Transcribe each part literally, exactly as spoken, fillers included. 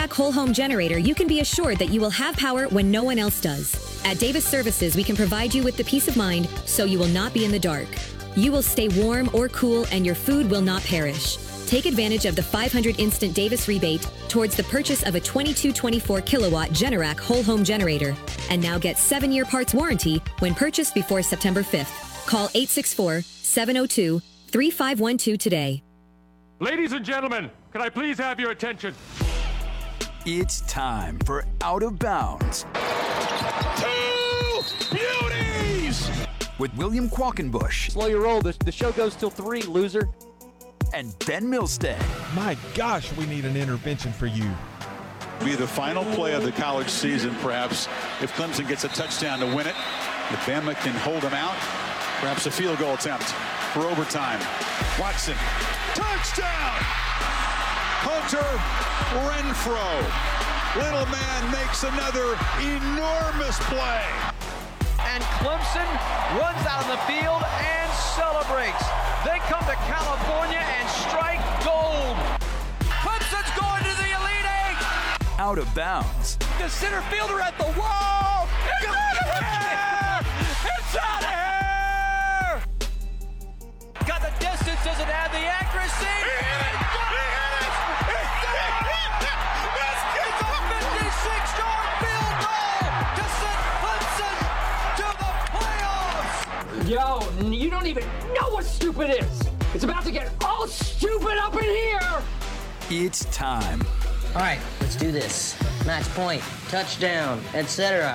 Generac whole home generator, you can be assured that you will have power when no one else does. At Davis Services, we can provide you with the peace of mind so you will not be in the dark. You will stay warm or cool and your food will not perish. Take advantage of the five hundred instant Davis rebate towards the purchase of a twenty-two twenty-four kilowatt Generac whole home generator. And now get seven year parts warranty when purchased before September fifth. Call eight six four, seven oh two, three five one two today. Ladies and gentlemen, can I please have your attention? It's time for Out of Bounds. Two beauties! With William Qualkenbush. Slow your roll. The, the show goes till three, loser. And Ben Milstead. My gosh, we need an intervention for you. Be the final play of the college season, perhaps, if Clemson gets a touchdown to win it. If Bama can hold them out, perhaps a field goal attempt for overtime. Watson, touchdown! Hunter Renfrow. Little man makes another enormous play. And Clemson runs out on the field and celebrates. They come to California and strike gold. Clemson's going to the Elite Eight. Out of Bounds. The center fielder at the wall. It's out of here! It's out of here! Got the distance, doesn't have the accuracy. He hit it! He hit it! He hit it! It's a fifty-six yard field goal to send Clemson to the playoffs. Yo, you don't even know what stupid is. It's about to get all stupid up in here. It's time. All right, let's do this. Match point, touchdown, et cetera.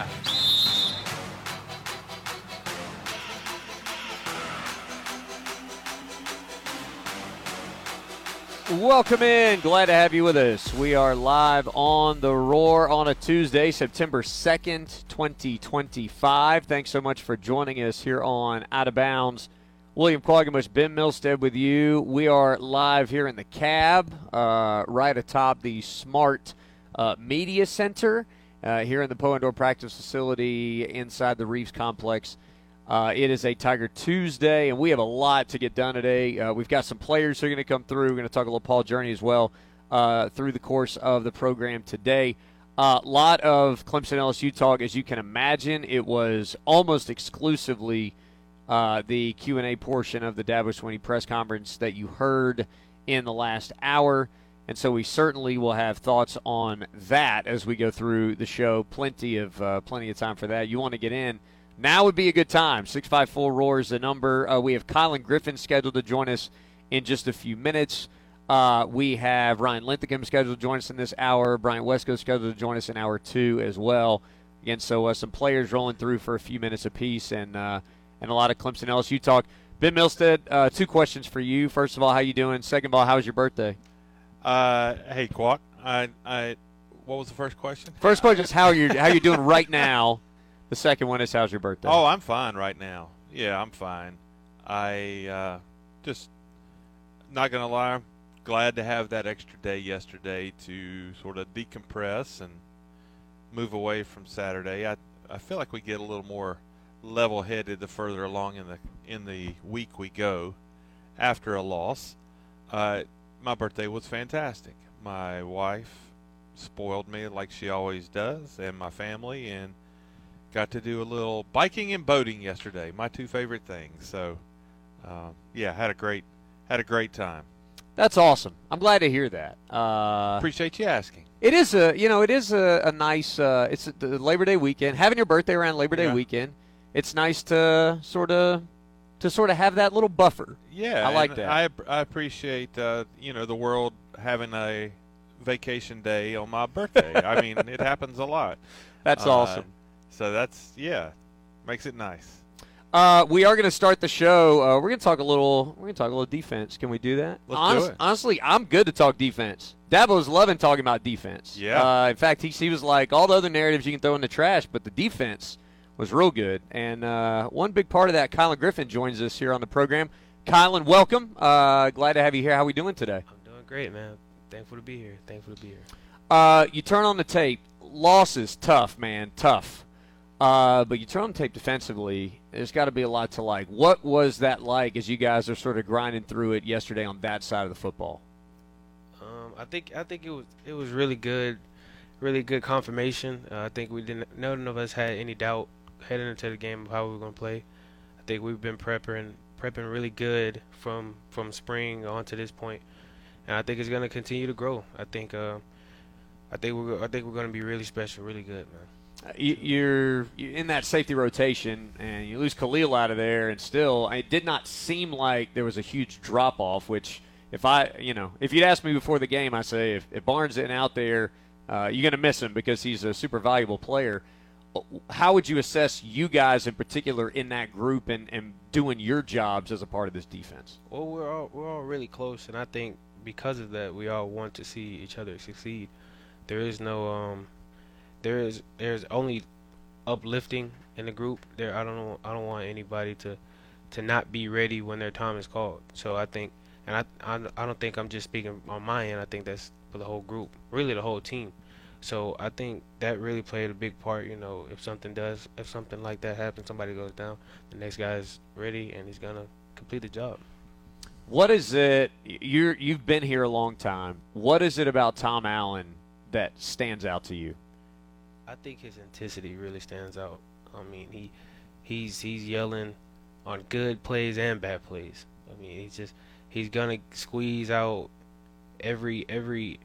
Welcome in. Glad to have you with us. We are live on the Roar on a Tuesday, September second, twenty twenty-five. Thanks so much for joining us here on Out of Bounds. William Qualkenbush, Ben Milstead with you. We are live here in the cab, uh, right atop the Smart uh, Media Center uh, here in the Poe Indoor Practice Facility inside the Reeves Complex. Uh, it is a Tiger Tuesday, and we have a lot to get done today. Uh, we've got some players who are going to come through. We're going to talk a little Paul Journey as well uh, through the course of the program today. A uh, lot of Clemson L S U talk, as you can imagine. It was almost exclusively uh, the Q and A portion of the Dabo Swinney press conference that you heard in the last hour, and so we certainly will have thoughts on that as we go through the show. Plenty of uh, plenty of time for that. You want to get in, now would be a good time. six five four ROAR is the number. Uh, we have Kylan Griffin scheduled to join us in just a few minutes. Uh, we have Ryan Linthicum scheduled to join us in this hour. Brian Wesco scheduled to join us in hour two as well. Again, so uh, some players rolling through for a few minutes apiece, and uh, and a lot of Clemson L S U talk. Ben Milstead, uh, two questions for you. First of all, how you doing? Second of all, how was your birthday? Uh, hey, Quack. I, I, what was the first question? First question is how you how you doing right now. The second one is how's your birthday? Oh, I'm fine right now. Yeah, I'm fine. I uh, just, not going to lie, I'm glad to have that extra day yesterday to sort of decompress and move away from Saturday. I I feel like we get a little more level-headed the further along in the in the week we go after a loss. Uh, my birthday was fantastic. My wife spoiled me like she always does, and my family, and got to do a little biking and boating yesterday, my two favorite things. So, uh, yeah, had a great had a great time. That's awesome. I'm glad to hear that. Uh, Appreciate you asking. It is a you know it is a, a nice uh, it's a, the Labor Day weekend. Having your birthday around Labor Day Yeah. weekend, it's nice to sort of to sort of have that little buffer. Yeah, I like and that. I I appreciate uh, you know the world having a vacation day on my birthday. I mean, it happens a lot. That's Uh, awesome. So that's, yeah, makes it nice. Uh, we are going to start the show. Uh, we're going to talk a little. We're going to talk a little defense. Can we do that? Let's Honest, do it. Honestly, I'm good to talk defense. Dabo's loving talking about defense. Yeah. Uh, in fact, he he was like, all the other narratives you can throw in the trash, but the defense was real good. And uh, one big part of that, Kylan Griffin joins us here on the program. Kylan, welcome. Uh, glad to have you here. How are we doing today? I'm doing great, man. Thankful to be here. Thankful to be here. Uh, you turn on the tape. Losses, tough, man, tough. Uh, but you turn on the tape defensively, there's got to be a lot to like. What was that like as you guys are sort of grinding through it yesterday on that side of the football? Um, I think I think it was it was really good. really good confirmation. Uh, I think we didn't. None of us had any doubt heading into the game of how we were going to play. I think we've been prepping prepping really good from from spring on to this point, and I think it's going to continue to grow. I think uh, I think we're I think we're going to be really special, really good, man. You're in that safety rotation, and you lose Khalil out of there, and still, it did not seem like there was a huge drop-off, which if I, you know, if you'd asked me before the game, I say if, if Barnes isn't out there, uh, you're going to miss him because he's a super valuable player. How would you assess you guys in particular in that group and, and doing your jobs as a part of this defense? Well, we're all, we're all really close, and I think because of that, we all want to see each other succeed. There is no um, – There is there's only uplifting in the group. There I don't know I don't want anybody to to not be ready when their time is called. So I think and I, I I don't think I'm just speaking on my end. I think that's for the whole group, really the whole team. So I think that really played a big part. You know, if something does if something like that happens, somebody goes down, the next guy's ready and he's gonna complete the job. What is it? You're you've been here a long time. What is it about Tom Allen that stands out to you? I think his intensity really stands out. I mean, he he's he's yelling on good plays and bad plays. I mean, he's just he's gonna squeeze out every every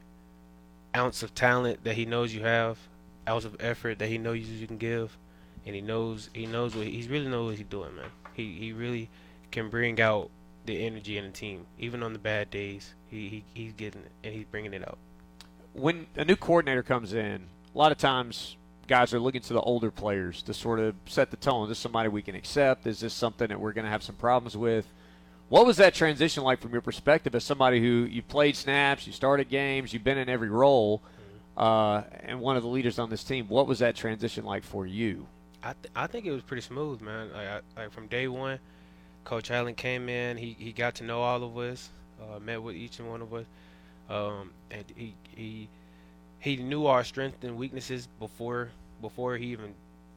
ounce of talent that he knows you have, ounce of effort that he knows you can give, and he knows he knows what he really knows what he's doing, man. He he really can bring out the energy in the team, even on the bad days. He he he's getting it and he's bringing it out. When a new coordinator comes in, a lot of times guys are looking to the older players to sort of set the tone. Is this somebody we can accept? Is this something that we're going to have some problems with? What was that transition like from your perspective as somebody who you played snaps, you started games, you've been in every role, uh, and one of the leaders on this team? What was that transition like for you? I th- I think it was pretty smooth, man. Like, I, like from day one, Coach Allen came in. He he got to know all of us, uh, met with each and one of us, um, and he he. He knew our strengths and weaknesses before before he even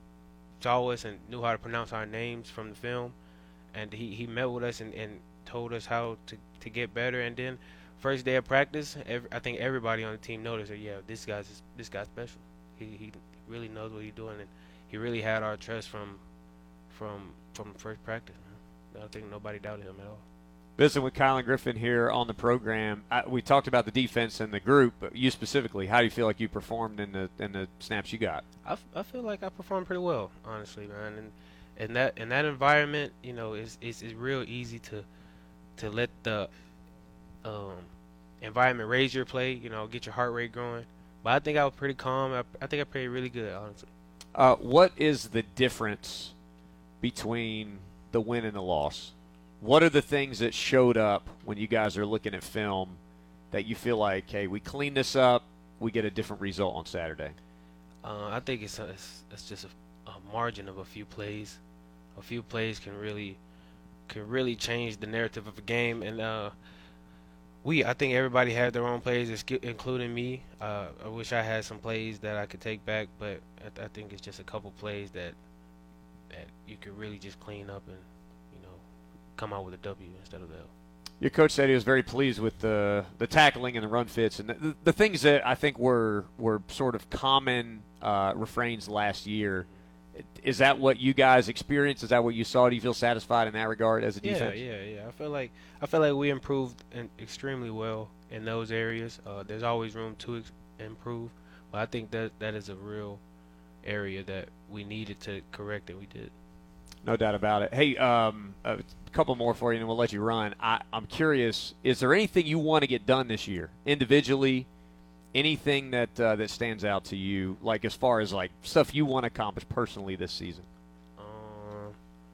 saw us and knew how to pronounce our names from the film. And he, he met with us and, and told us how to, to get better. And then first day of practice, every, I think everybody on the team noticed that, yeah, this guy's this guy's special. He he really knows what he's doing, and he really had our trust from from from first practice. Man. I don't think nobody doubted him at all. Visiting with Kylan Griffin here on the program. I, we talked about the defense and the group, but you specifically, how do you feel like you performed in the in the snaps you got? I, f- I feel like I performed pretty well, honestly, man. And in that in that environment, you know, it's it's, it's real easy to to let the um, environment raise your play, you know, get your heart rate growing. But I think I was pretty calm. I, I think I played really good, honestly. Uh, what is the difference between the win and the loss? What are the things that showed up when you guys are looking at film that you feel like, hey, we clean this up, we get a different result on Saturday? Uh, I think it's, it's it's just a, a margin of a few plays. A few plays can really can really change the narrative of a game, and uh, we I think everybody had their own plays, including me. Uh, I wish I had some plays that I could take back, but I, I think it's just a couple plays that that you could really just clean up and come out with a W instead of the L. Your coach said he was very pleased with the the tackling and the run fits and the, the things that I think were were sort of common uh, refrains last year. Is that what you guys experienced? Is that what you saw? Do you feel satisfied in that regard as a defense? Yeah, yeah, yeah. I feel like I feel like we improved in extremely well in those areas. Uh, there's always room to ex- improve, but I think that that is a real area that we needed to correct, and we did. No doubt about it. Hey, um, a couple more for you, and we'll let you run. I, I'm curious, is there anything you want to get done this year, individually, anything that uh, that stands out to you, like as far as like stuff you want to accomplish personally this season? Um,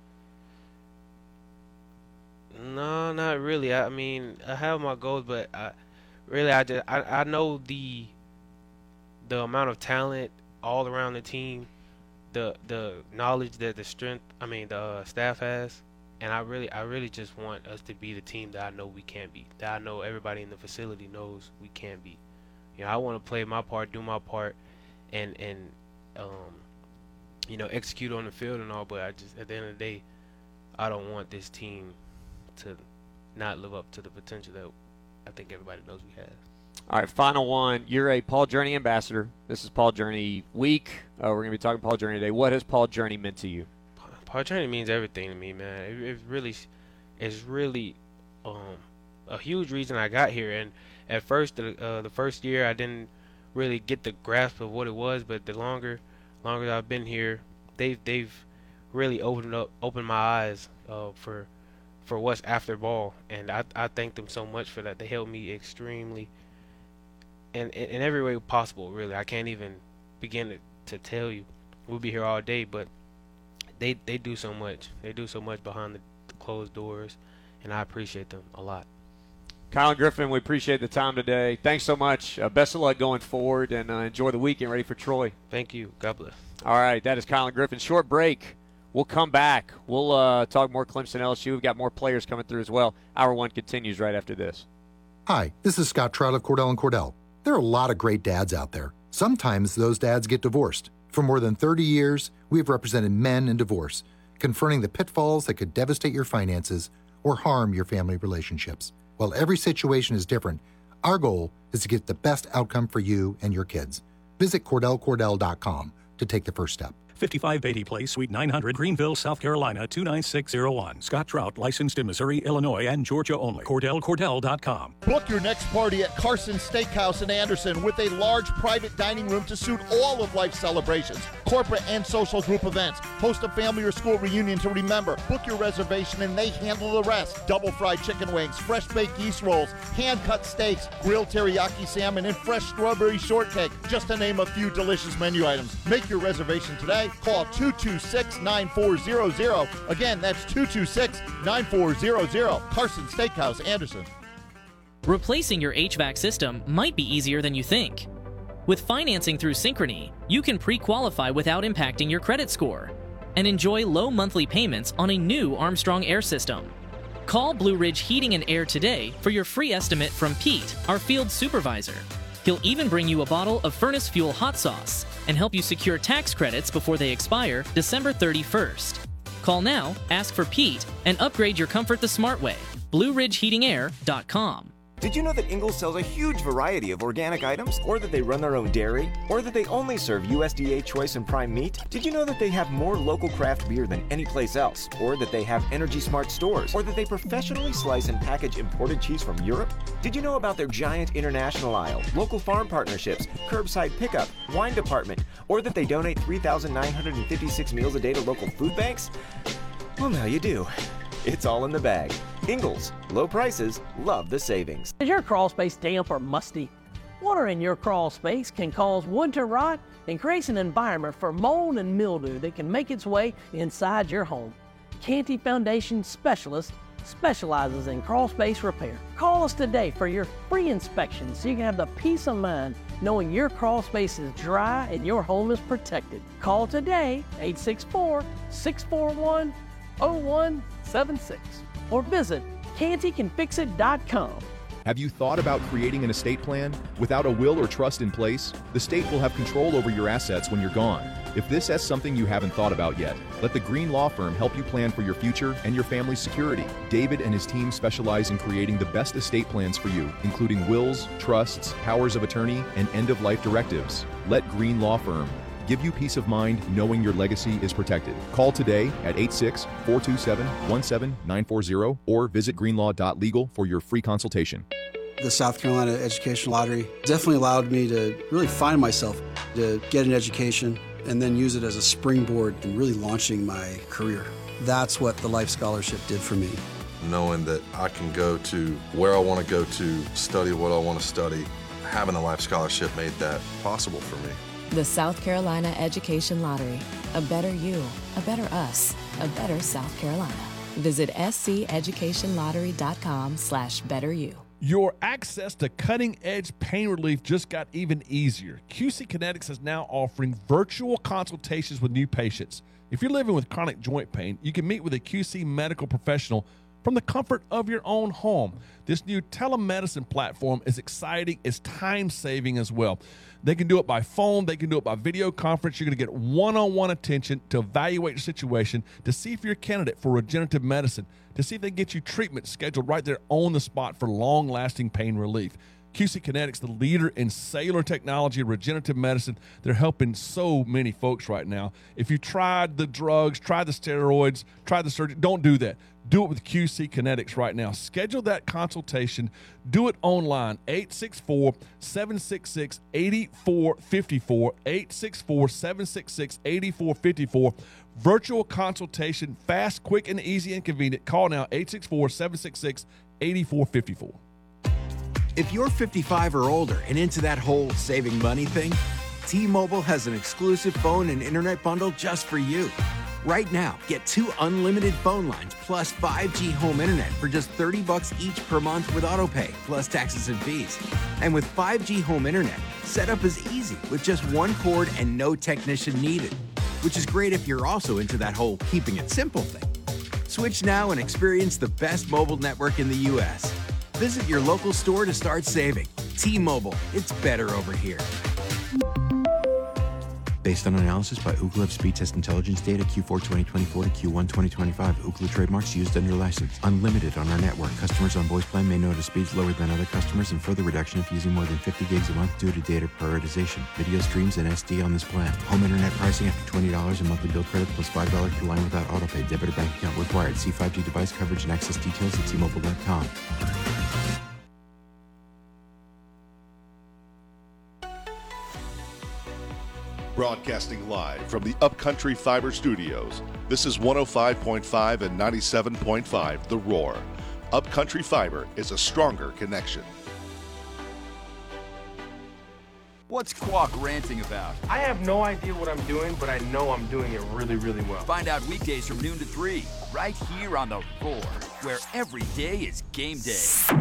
no, not really. I mean, I have my goals, but I, really, I just I, I know the the amount of talent all around the team. The the knowledge that the strength, I mean the uh, staff has, and I really I really just want us to be the team that I know we can be. That I know everybody in the facility knows we can be. You know, I want to play my part, do my part, and and um, you know, execute on the field and all. But I just at the end of the day, I don't want this team to not live up to the potential that I think everybody knows we have. All right, final one. You're a Paul Journey ambassador. This is Paul Journey week. Uh, we're going to be talking Paul Journey today. What has Paul Journey meant to you? Paul Journey means everything to me, man. It, it really, it's really um, a huge reason I got here. And at first, the uh, the first year, I didn't really get the grasp of what it was. But the longer, longer I've been here, they've they've really opened up, opened my eyes uh, for for what's after ball. And I I thank them so much for that. They helped me extremely. In, in, in every way possible, really. I can't even begin to, to tell you. We'll be here all day, but they they do so much. They do so much behind the, the closed doors, and I appreciate them a lot. Kylan Griffin, we appreciate the time today. Thanks so much. Uh, best of luck going forward, and uh, enjoy the weekend. Ready for Troy. Thank you. God bless. All right, that is Kylan Griffin. Short break. We'll come back. We'll uh, talk more Clemson L S U. We've got more players coming through as well. Hour one continues right after this. Hi, this is Scott Trout of Cordell and Cordell. There are a lot of great dads out there. Sometimes those dads get divorced. For more than thirty years, we have represented men in divorce, confronting the pitfalls that could devastate your finances or harm your family relationships. While every situation is different, our goal is to get the best outcome for you and your kids. Visit Cordell Cordell dot com to take the first step. fifty-five Beatty Place, Suite nine hundred, Greenville, South Carolina, two nine six zero one. Scott Trout, licensed in Missouri, Illinois, and Georgia only. Cordell Cordell dot com. Book your next party at Carson Steakhouse in Anderson with a large private dining room to suit all of life's celebrations, corporate and social group events. Host a family or school reunion to remember. Book your reservation and they handle the rest. Double fried chicken wings, fresh baked yeast rolls, hand-cut steaks, grilled teriyaki salmon, and fresh strawberry shortcake, just to name a few delicious menu items. Make your reservation today. Call two two six, nine four zero zero. Again, that's two two six, nine four zero zero. Carson Steakhouse, Anderson. Replacing your H V A C system might be easier than you think. With financing through Synchrony, you can pre-qualify without impacting your credit score and enjoy low monthly payments on a new Armstrong Air system. Call Blue Ridge Heating and Air today for your free estimate from Pete, our field supervisor. He'll even bring you a bottle of Furnace Fuel hot sauce and help you secure tax credits before they expire December thirty-first. Call now, ask for Pete, and upgrade your comfort the smart way. Blue Ridge Heating Air dot com. Did you know that Ingles sells a huge variety of organic items? Or that they run their own dairy? Or that they only serve U S D A choice and prime meat? Did you know that they have more local craft beer than any place else? Or that they have Energy Smart stores? Or that they professionally slice and package imported cheese from Europe? Did you know about their giant international aisle, local farm partnerships, curbside pickup, wine department? Or that they donate three thousand nine hundred fifty-six meals a day to local food banks? Well, now you do. It's all in the bag. Ingles, low prices, love the savings. Is your crawl space damp or musty? Water in your crawl space can cause wood to rot and creates an environment for mold and mildew that can make its way inside your home. Canty Foundation Specialist specializes in crawl space repair. Call us today for your free inspection so you can have the peace of mind knowing your crawl space is dry and your home is protected. Call today, eight six four, six four one, zero one seven six, or visit canty can fix it dot com. Have you thought about creating an estate plan? Without a will or trust in place, the state will have control over your assets when you're gone. If this is something you haven't thought about yet, let the Green Law Firm help you plan for your future and your family's security. David and his team specialize in creating the best estate plans for you, including wills, trusts, powers of attorney, and end-of-life directives. Let Green Law Firm give you peace of mind knowing your legacy is protected. Call today at eight six, four two seven, one seven nine four zero or visit greenlaw dot legal for your free consultation. The South Carolina Education Lottery definitely allowed me to really find myself, to get an education and then use it as a springboard in really launching my career. That's what the Life Scholarship did for me. Knowing that I can go to where I want to go to, study what I want to study, having a Life Scholarship made that possible for me. The South Carolina Education Lottery. A better you, a better us, a better South Carolina. Visit sceducationlottery.com slash better you. Your access to cutting-edge pain relief just got even easier. Q C Kinetics is now offering virtual consultations with new patients. If you're living with chronic joint pain, you can meet with a Q C medical professional from the comfort of your own home. This new telemedicine platform is exciting. It's time-saving as well. They can do it by phone. They can do it by video conference. You're going to get one-on-one attention to evaluate your situation, to see if you're a candidate for regenerative medicine, to see if they can get you treatment scheduled right there on the spot for long-lasting pain relief. Q C Kinetics, the leader in cellular technology, regenerative medicine. They're helping so many folks right now. If you tried the drugs, tried the steroids, tried the surgery, don't do that. Do it with Q C Kinetics right now. Schedule that consultation. Do it online. eight six four, seven six six, eight four five four. eight six four, seven six six, eight four five four. Virtual consultation. Fast, quick, and easy and convenient. Call now. eight six four, seven six six, eight four five four. If you're fifty-five or older and into that whole saving money thing, T-Mobile has an exclusive phone and internet bundle just for you. Right now, get two unlimited phone lines plus five G home internet for just thirty bucks each per month with autopay, plus taxes and fees. And with five G home internet, setup is easy with just one cord and no technician needed, which is great if you're also into that whole keeping it simple thing. Switch now and experience the best mobile network in the U S Visit your local store to start saving. T-Mobile, it's better over here. Based on analysis by Ookla of speed test intelligence data Q four twenty twenty-four to Q one twenty twenty-five. Ookla trademarks used under license. Unlimited on our network. Customers on voice plan may notice speeds lower than other customers and further reduction if using more than fifty gigs a month due to data prioritization. Video streams and S D on this plan. Home internet pricing after twenty dollars a monthly bill credit plus five dollars per line without autopay. Debit or bank account required. See five G device coverage and access details at T Mobile dot com. Broadcasting live from the Upcountry Fiber Studios. This is one oh five point five and ninety-seven point five The Roar. Upcountry Fiber is a stronger connection. What's Quack ranting about? I have no idea what I'm doing, but I know I'm doing it really, really well. Find out weekdays from noon to three, right here on The Roar, where every day is game day.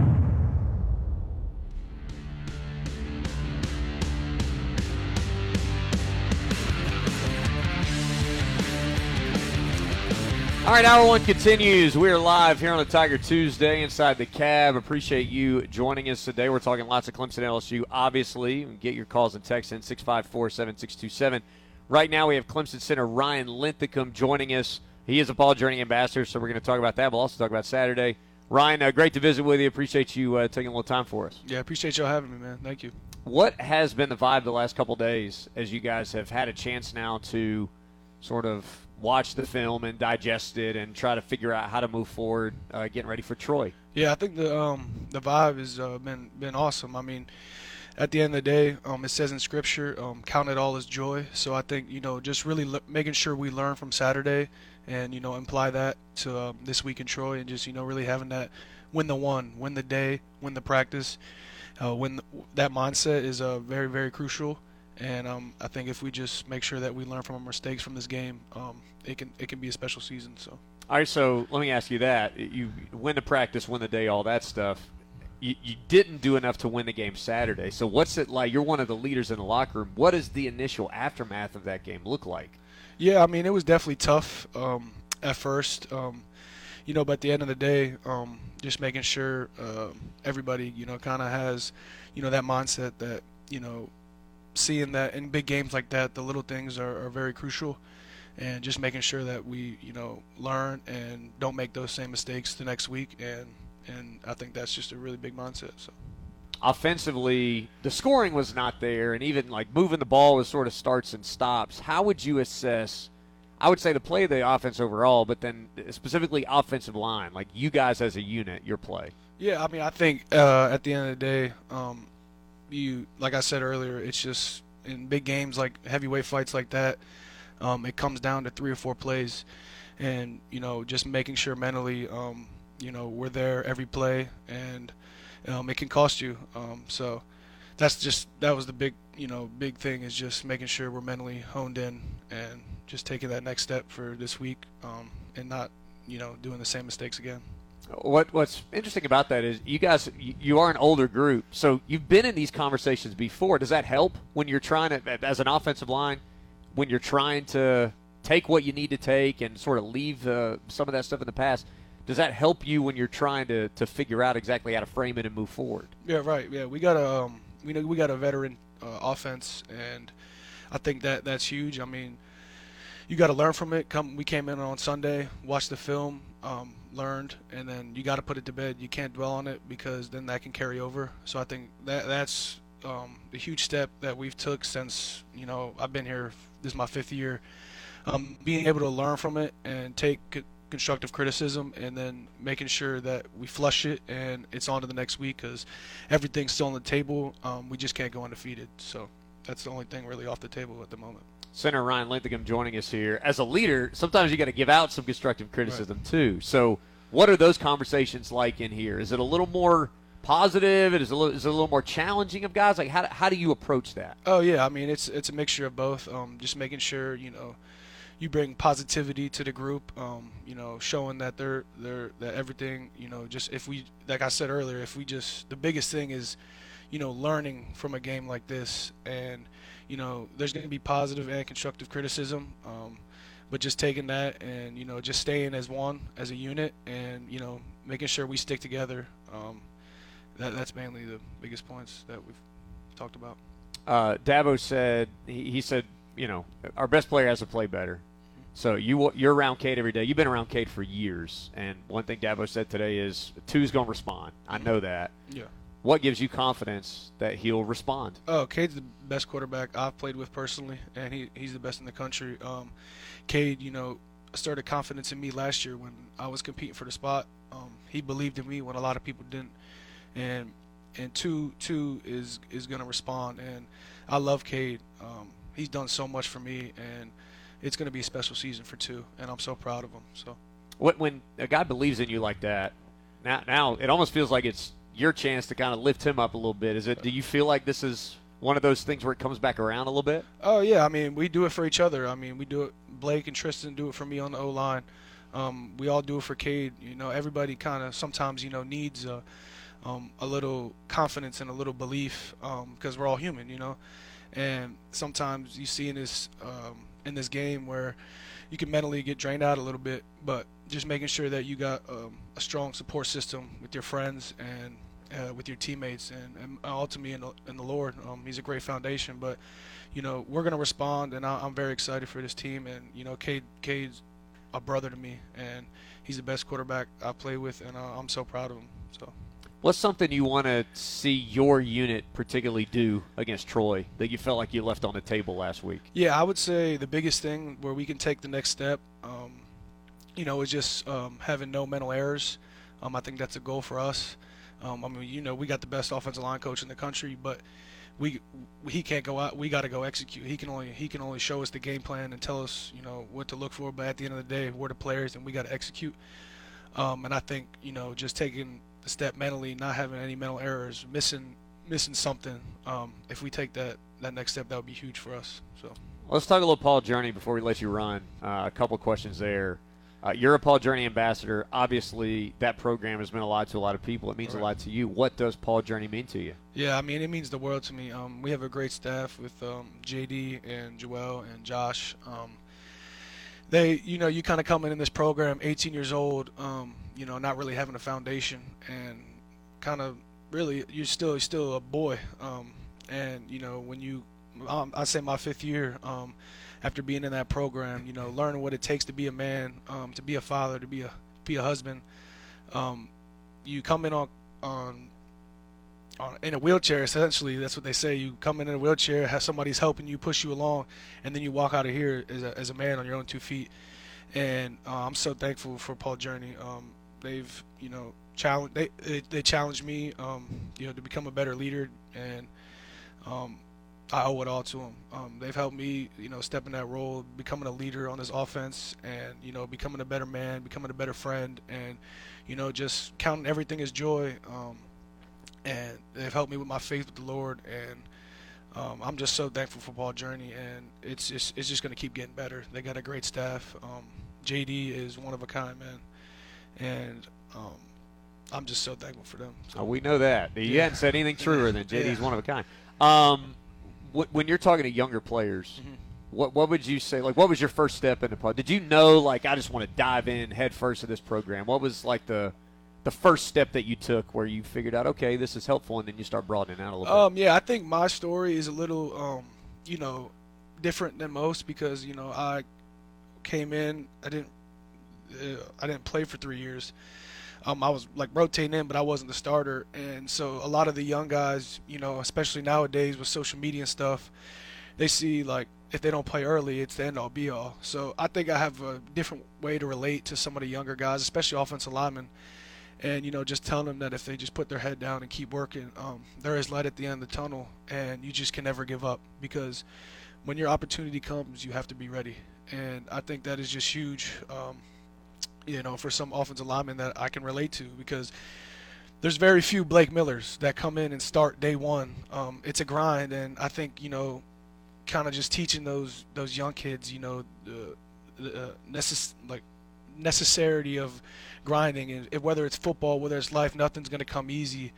All right, hour one continues. We are live here on a Tiger Tuesday inside the cab. Appreciate you joining us today. We're talking lots of Clemson L S U, obviously. Get your calls and texts in six five four, seven six two seven. Right now we have Clemson center Ryan Linthicum joining us. He is a Paul Journey ambassador, so we're going to talk about that. We'll also talk about Saturday. Ryan, uh, great to visit with you. Appreciate you uh, taking a little time for us. Yeah, appreciate y'all having me, man. Thank you. What has been the vibe the last couple days as you guys have had a chance now to sort of watch the film and digest it and try to figure out how to move forward, uh, getting ready for Troy? Yeah, I think the um, the vibe has uh, been been awesome. I mean, at the end of the day, um, it says in Scripture, um, count it all as joy. So I think, you know, just really le- making sure we learn from Saturday and, you know, apply that to um, this week in Troy and just, you know, really having that win the one, win the day, win the practice, uh, win the, that mindset is uh, very, very crucial. And um, I think if we just make sure that we learn from our mistakes from this game, um, it can it can be a special season. So. All right, so let me ask you that. You win the practice, win the day, all that stuff. You, you didn't do enough to win the game Saturday. So what's it like? You're one of the leaders in the locker room. What does the initial aftermath of that game look like? Yeah, I mean, it was definitely tough um, at first. Um, you know, but at the end of the day, um, just making sure uh, everybody, you know, kind of has, you know, that mindset that, you know, seeing that in big games like that, the little things are, are very crucial, and just making sure that we, you know, learn and don't make those same mistakes the next week, and and I think that's just a really big mindset. So, offensively, the scoring was not there, and even like moving the ball was sort of starts and stops. How would you assess? I would say the play of the offense overall, but then specifically offensive line, like you guys as a unit, your play. Yeah, I mean, I think uh, at the end of the day, um, you, like I said earlier, it's just in big games like heavyweight fights like that, um, it comes down to three or four plays, and you know, just making sure mentally, um, you know, we're there every play, and um, it can cost you. Um, so that's just that was the big, you know, big thing is just making sure we're mentally honed in and just taking that next step for this week, um, and not, you know, doing the same mistakes again. What What's interesting about that is you guys, you are an older group, so you've been in these conversations before. Does that help when you're trying to, as an offensive line, when you're trying to take what you need to take and sort of leave uh, some of that stuff in the past? Does that help you when you're trying to, to figure out exactly how to frame it and move forward? Yeah, right. Yeah, we got a um, we know we got a veteran uh, offense, and I think that that's huge. I mean, you got to learn from it. Come, we came in on Sunday, watched the film, um, learned, and then you got to put it to bed. You can't dwell on it because then that can carry over. So I think that that's um, the huge step that we've took since, you know, I've been here. This is my fifth year. Um, being able to learn from it and take c- constructive criticism, and then making sure that we flush it and it's on to the next week, because everything's still on the table. Um, we just can't go undefeated. So that's the only thing really off the table at the moment. Center Ryan Linthicum joining us here. As a leader, sometimes you got to give out some constructive criticism right. too. So what are those conversations like in here? Is it a little more positive? Is it a little, is it a little more challenging of guys? Like how, how do you approach that? Oh, yeah. I mean, it's it's a mixture of both. Um, just making sure, you know, you bring positivity to the group, um, you know, showing that they're, they're, that everything, you know, just if we, like I said earlier, if we just, the biggest thing is, you know, learning from a game like this. And, you know, there's going to be positive and constructive criticism, um, but just taking that and, you know, just staying as one, as a unit, and, you know, making sure we stick together. Um, that, that's mainly the biggest points that we've talked about. Uh, Dabo said, he, he said, you know, our best player has to play better. So you, you're around Cade every day. You've been around Cade for years. And one thing Dabo said today is two's going to respond. I know that. Yeah. What gives you confidence that he'll respond? Oh, Cade's the best quarterback I've played with personally, and he, he's the best in the country. Um, Cade, you know, started confidence in me last year when I was competing for the spot. Um, he believed in me when a lot of people didn't. And and two two is is going to respond. And I love Cade. Um, he's done so much for me, and it's going to be a special season for two, and I'm so proud of him. So, when a guy believes in you like that, now now it almost feels like it's your chance to kind of lift him up a little bit. Is it? Do you feel like this is one of those things where it comes back around a little bit? Oh yeah, I mean we do it for each other. I mean we do it. Blake and Tristan do it for me on the O line. Um, we all do it for Cade. You know, everybody kind of sometimes you know needs a, um, a little confidence and a little belief because um, we're all human. You know, and sometimes you see in this um, in this game where you can mentally get drained out a little bit, but just making sure that you got um, a strong support system with your friends and uh, with your teammates, and, and ultimately in the, in the Lord. Um, he's a great foundation, but you know we're going to respond, and I, I'm very excited for this team. And you know, Cade, Cade's a brother to me, and he's the best quarterback I've played with, and uh, I'm so proud of him. So, what's something you want to see your unit particularly do against Troy that you felt like you left on the table last week? Yeah, I would say the biggest thing where we can take the next step, um, you know, is just um, having no mental errors. Um, I think that's a goal for us. Um, I mean, you know, we got the best offensive line coach in the country, but we he can't go out. We got to go execute. He can only he can only show us the game plan and tell us, you know, what to look for. But at the end of the day, we're the players, and we got to execute. Um, and I think, you know, just taking the step mentally, not having any mental errors, missing missing something. Um, if we take that that next step, that would be huge for us. So let's talk a little Paul Journey before we let you run. Uh, a couple of questions there. Uh, you're a Paul Journey ambassador. Obviously, that program has meant a lot to a lot of people. It means right. a lot to you. What does Paul Journey mean to you? Yeah, I mean, it means the world to me. Um, we have a great staff with um, J D and Joel and Josh. Um, they, you know, you kind of come in this program, eighteen years old, um, you know, not really having a foundation, and kind of really you're still you're still a boy. Um, and you know, when you, um, I say my fifth year. Um, After being in that program, you know, learning what it takes to be a man, um, to be a father, to be a be a husband. Um, you come in on, on on in a wheelchair. Essentially, that's what they say. You come in in a wheelchair, have somebody's helping you, push you along, and then you walk out of here as a, as a man on your own two feet. And uh, I'm so thankful for Paul Journey. Um, they've, you know, challenge they they, they challenged me, um, you know, to become a better leader, and um, I owe it all to them. Um, they've helped me, you know, step in that role, becoming a leader on this offense, and you know, becoming a better man, becoming a better friend, and you know, just counting everything as joy. Um, and they've helped me with my faith with the Lord, and um, I'm just so thankful for Paul Journey, and it's just it's just going to keep getting better. They got a great staff. Um, J D is one of a kind, man, and um, I'm just so thankful for them. So, oh, we know that. You yeah. hadn't said anything truer than J D's yeah. one of a kind. Um, when you're talking to younger players, mm-hmm. what what would you say? Like, what was your first step into Paul? Did you know, like, I just want to dive in head first to this program? What was like the the first step that you took where you figured out, okay, this is helpful, and then you start broadening out a little um, bit? Yeah, I think my story is a little, um, you know, different than most because you know I came in, I didn't uh, I didn't play for three years. Um, I was like rotating in, but I wasn't the starter. And so a lot of the young guys, you know, especially nowadays with social media and stuff, they see like if they don't play early, it's the end all be all. So I think I have a different way to relate to some of the younger guys, especially offensive linemen. And, you know, just telling them that if they just put their head down and keep working, um, there is light at the end of the tunnel, and you just can never give up, because when your opportunity comes, you have to be ready. And I think that is just huge, um, you know, for some offensive linemen that I can relate to, because there's very few Blake Millers that come in and start day one. Um, it's a grind, and I think, you know, kind of just teaching those those young kids, you know, the, the uh, necess- like necessity of grinding, and whether it's football, whether it's life, nothing's going to come easy,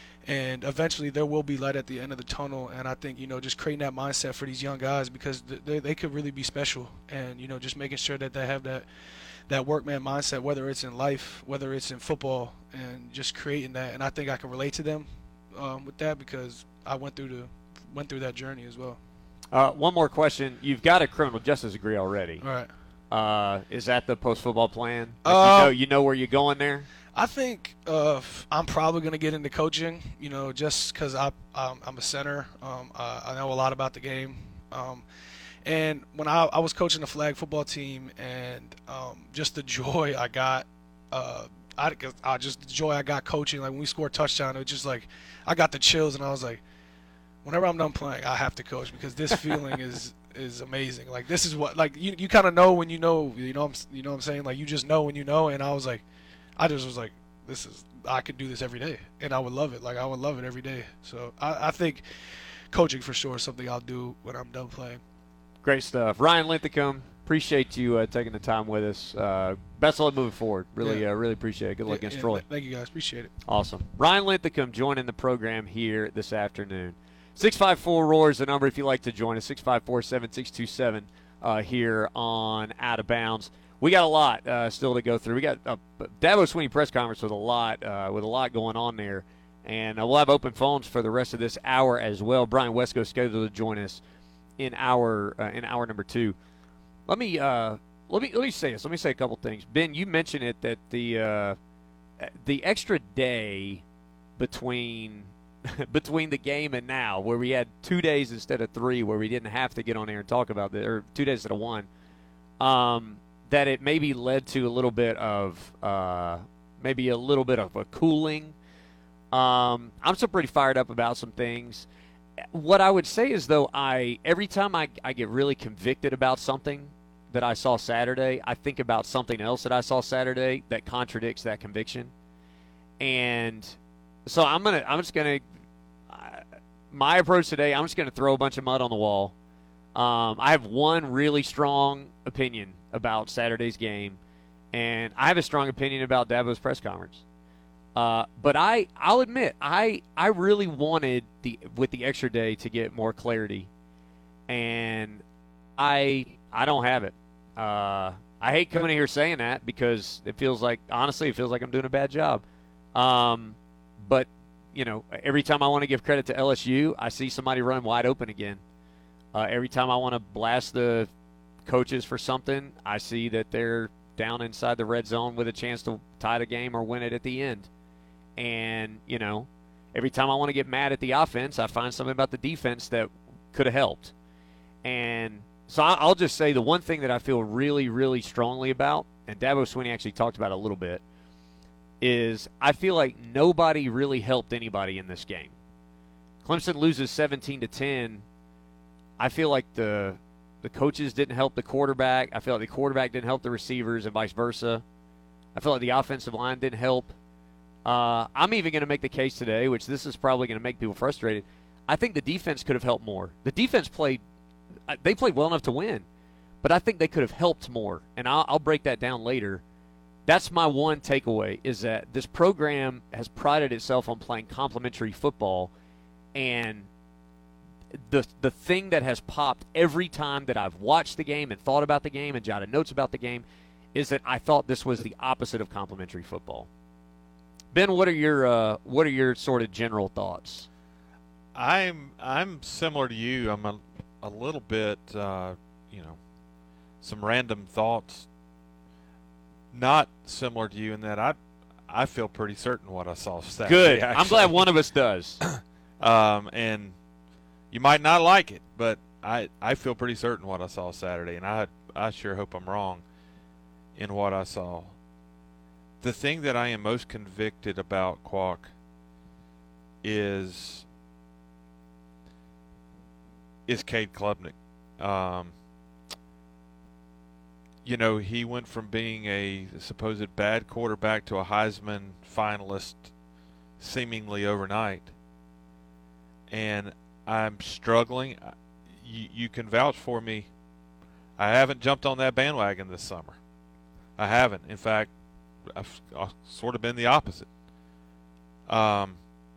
and eventually there will be light at the end of the tunnel. And I think, you know, just creating that mindset for these young guys, because they, they could really be special, and, you know, just making sure that they have that that workman mindset, whether it's in life, whether it's in football, and just creating that. And I think I can relate to them um, with that, because I went through the went through that journey as well. Uh, one more question. You've got a criminal justice degree already. All right. Uh, is that the post-football plan? Like, Uh, you know, you know where you're going there? I think uh, I'm probably going to get into coaching, you know, just because I'm, I'm a center. Um, I, I know a lot about the game. Um, and when I, I was coaching the flag football team, and um, just the joy I got, uh, I, I just the joy I got coaching, like when we scored a touchdown, it was just like I got the chills, and I was like, whenever I'm done playing, I have to coach, because this feeling is is amazing. Like, this is what, like, you you kind of know when you know, you know, I'm, you know what I'm saying? Like, you just know when you know. And I was like, I just was like, this is, I could do this every day, and I would love it. Like, I would love it every day. So I, I think coaching for sure is something I'll do when I'm done playing. Great stuff. Ryan Linthicum, appreciate you uh, taking the time with us. Uh, best of luck moving forward. Really, Yeah. uh, really appreciate it. Good luck Yeah, against yeah, Troy. Thank you, guys. Appreciate it. Awesome. Ryan Linthicum joining the program here this afternoon. six five four R O A R is the number if you'd like to join us. six five four, seven six two seven uh, here on Out of Bounds. We got a lot uh, still to go through. We got a Dabo Swinney press conference with a lot uh, with a lot going on there, and uh, we'll have open phones for the rest of this hour as well. Brian Wesco scheduled to join us in hour uh, in hour number two. Let me uh, let me let me say this. Let me say a couple things. Ben, you mentioned it that the uh, the extra day between. between the game and now, where we had two days instead of three, where we didn't have to get on air and talk about it, or two days instead of one, um, that it maybe led to a little bit of uh, maybe a little bit of a cooling. Um, I'm still pretty fired up about some things. What I would say is, though, I every time I, I get really convicted about something that I saw Saturday, I think about something else that I saw Saturday that contradicts that conviction. And so I'm gonna I'm just gonna my approach today, I'm just going to throw a bunch of mud on the wall. Um, I have one really strong opinion about Saturday's game, and I have a strong opinion about Dabo's press conference. Uh, but I, I'll admit, I, I really wanted the with the extra day to get more clarity, and I, I don't have it. Uh, I hate coming in here saying that, because it feels like, honestly, it feels like I'm doing a bad job. Um, but. You know, every time I want to give credit to L S U, I see somebody run wide open again. Uh, every time I want to blast the coaches for something, I see that they're down inside the red zone with a chance to tie the game or win it at the end. And, you know, every time I want to get mad at the offense, I find something about the defense that could have helped. And so I'll just say the one thing that I feel really, really strongly about, and Dabo Swinney actually talked about it a little bit, is I feel like nobody really helped anybody in this game. Clemson loses seventeen to ten. I feel like the the coaches didn't help the quarterback. I feel like the quarterback didn't help the receivers, and vice versa. I feel like the offensive line didn't help. Uh, I'm even going to make the case today, which this is probably going to make people frustrated. I think the defense could have helped more. The defense played – they played well enough to win, but I think they could have helped more, and I'll, I'll break that down later. That's my one takeaway, is that this program has prided itself on playing complementary football, and the the thing that has popped every time that I've watched the game and thought about the game and jotted notes about the game is that I thought this was the opposite of complementary football. Ben, what are your uh, what are your sort of general thoughts? I'm I'm similar to you. I'm a, a little bit, uh, you know, some random thoughts, not similar to you in that I I feel pretty certain what I saw Saturday. Good. Actually. I'm glad one of us does. um, and you might not like it, but I I feel pretty certain what I saw Saturday, and I I sure hope I'm wrong in what I saw. The thing that I am most convicted about, Quack, is is Cade Klubnik. Um, you know, he went from being a supposed bad quarterback to a Heisman finalist seemingly overnight. And I'm struggling. You, you can vouch for me. I haven't jumped on that bandwagon this summer. I haven't. In fact, I've, I've sort of been the opposite. Um,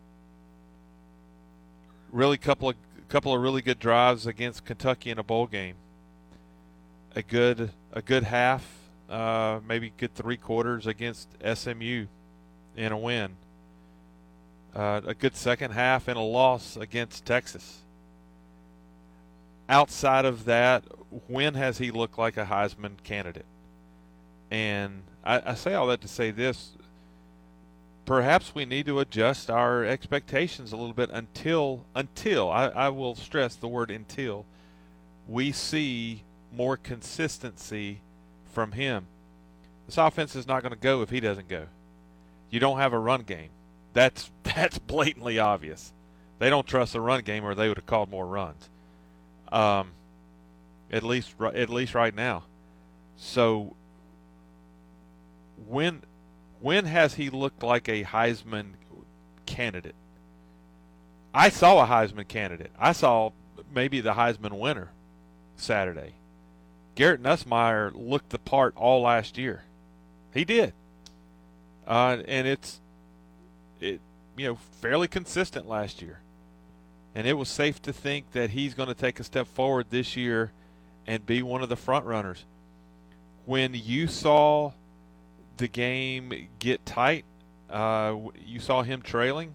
really, couple of couple of really good drives against Kentucky in a bowl game. A good a good half, uh, maybe good three quarters against S M U in a win. Uh, a good second half in a loss against Texas. Outside of that, when has he looked like a Heisman candidate? And I, I say all that to say this. Perhaps we need to adjust our expectations a little bit until, until I, I will stress the word until, we see more consistency from him. This offense is not going to go if he doesn't go. You don't have a run game. That's that's blatantly obvious. They don't trust the run game, or they would have called more runs. Um, at least at least right now. So when when has he looked like a Heisman candidate? I saw a Heisman candidate. I saw maybe the Heisman winner Saturday. Garrett Nussmeier looked the part all last year. He did. Uh, and it's it you know fairly consistent last year. And it was safe to think that he's going to take a step forward this year and be one of the front runners. When you saw the game get tight, uh, you saw him trailing,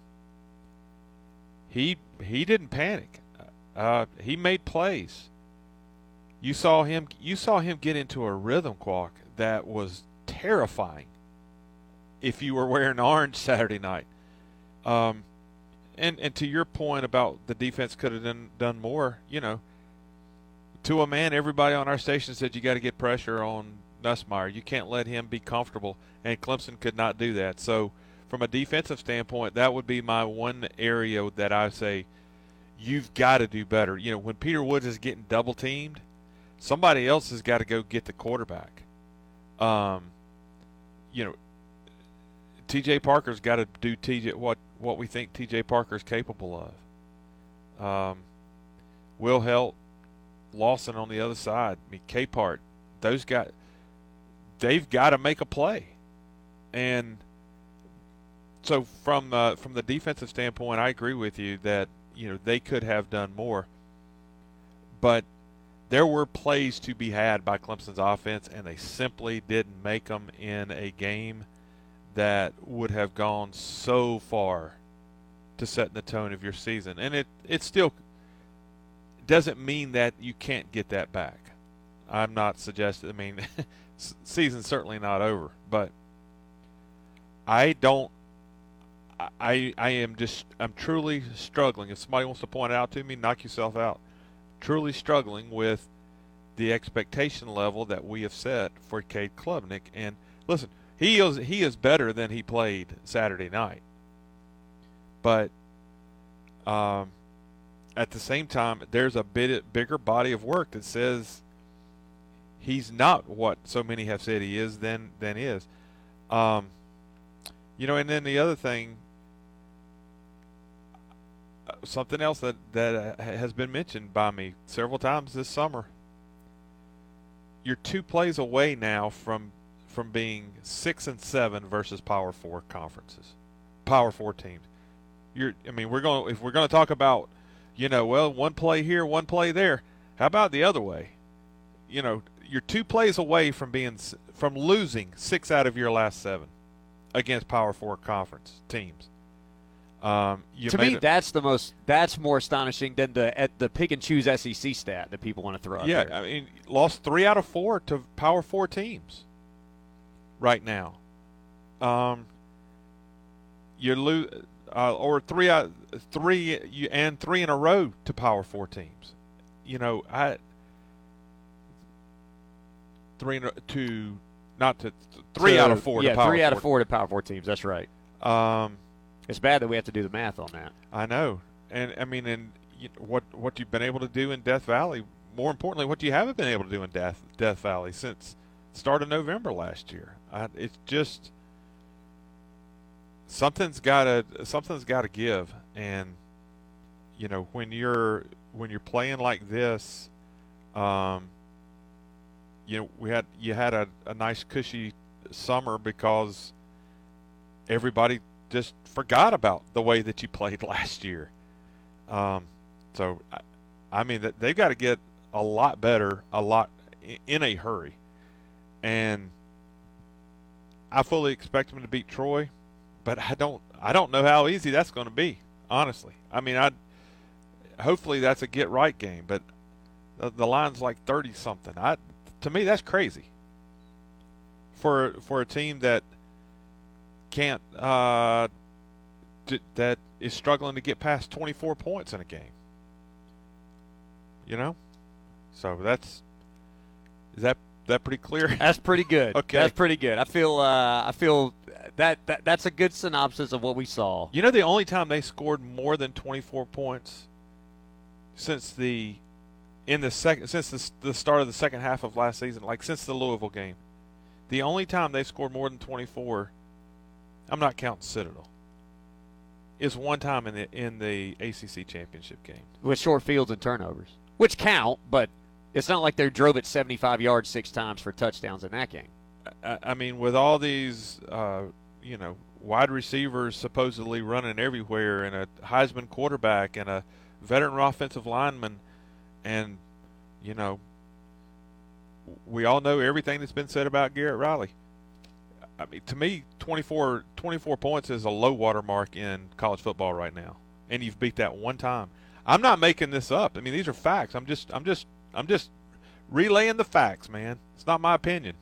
he he didn't panic. Uh, he made plays. You saw him you saw him get into a rhythm, Quack, that was terrifying if you were wearing orange Saturday night. Um, and, and to your point about the defense could have done, done more, you know, to a man, everybody on our station said you got to get pressure on Nussmeier. You can't let him be comfortable, and Clemson could not do that. So from a defensive standpoint, that would be my one area that I say you've got to do better. You know, when Peter Woods is getting double-teamed, somebody else has got to go get the quarterback. Um, you know, T J Parker's got to do T J what what we think T J Parker's capable of. Um, Will Helt, Lawson on the other side. I mean, Capehart, those guys, they've got to make a play. And so from uh, from the defensive standpoint, I agree with you that you know they could have done more. But there were plays to be had by Clemson's offense, and they simply didn't make them in a game that would have gone so far to setting the tone of your season. And it, it still doesn't mean that you can't get that back. I'm not suggesting, I mean, season's certainly not over, but I don't, I, I am just, I'm truly struggling. If somebody wants to point it out to me, knock yourself out. Truly struggling with the expectation level that we have set for Cade Klubnik. And listen, he is he is better than he played Saturday night. But um, at the same time, there's a bit bigger body of work that says he's not what so many have said he is than than is. Um, you know, and then the other thing, something else that, that has been mentioned by me several times this summer. You're two plays away now from from being six and seven versus Power Four conferences, Power Four teams. You're, I mean, we're going if we're going to talk about, you know, well, one play here, one play there. How about the other way? You know, you're two plays away from being from losing six out of your last seven against Power Four conference teams. Um, you to made me, it, that's the most. That's more astonishing than the at the pick and choose S E C stat that people want to throw out yeah, there. I mean, lost three out of four to Power Four teams right now. Um, you lose, uh, or three out three you and three in a row to Power Four teams. You know, I three in a, to not to three So, out of four. Yeah, to Power three out four. of four to Power Four teams. That's right. Um, it's bad that we have to do the math on that. I know, and I mean, and you know, what what you've been able to do in Death Valley. More importantly, what you haven't been able to do in Death Death Valley since the start of November last year. I, it's just something's got to something's got to give, and you know when you're when you're playing like this, um, you know we had you had a, a nice cushy summer because everybody just forgot about the way that you played last year. Um, so I, I mean that they've got to get a lot better, a lot in a hurry, and I fully expect them to beat Troy, but I don't I don't know how easy that's going to be, honestly. I mean, I hopefully that's a get right game, but the, the line's like thirty something. I to me that's crazy for for a team that can't uh, d- that is struggling to get past twenty-four points in a game. You know, so that's is that that pretty clear? That's pretty good. Okay, that's pretty good. I feel uh, I feel that, that that's a good synopsis of what we saw. You know, the only time they scored more than twenty-four points since the in the second since the, the start of the second half of last season, like since the Louisville game, the only time they scored more than twenty-four, I'm not counting Citadel, is one time in the in the A C C championship game with short fields and turnovers, which count, but it's not like they drove it seventy-five yards six times for touchdowns in that game. I, I mean, with all these, uh, you know, wide receivers supposedly running everywhere, and a Heisman quarterback, and a veteran offensive lineman, and you know, we all know everything that's been said about Garrett Riley. I mean, to me, twenty-four, twenty-four points is a low water mark in college football right now, and you've beat that one time. I'm not making this up. I mean, these are facts. I'm just, I'm just, I'm just relaying the facts, man. It's not my opinion.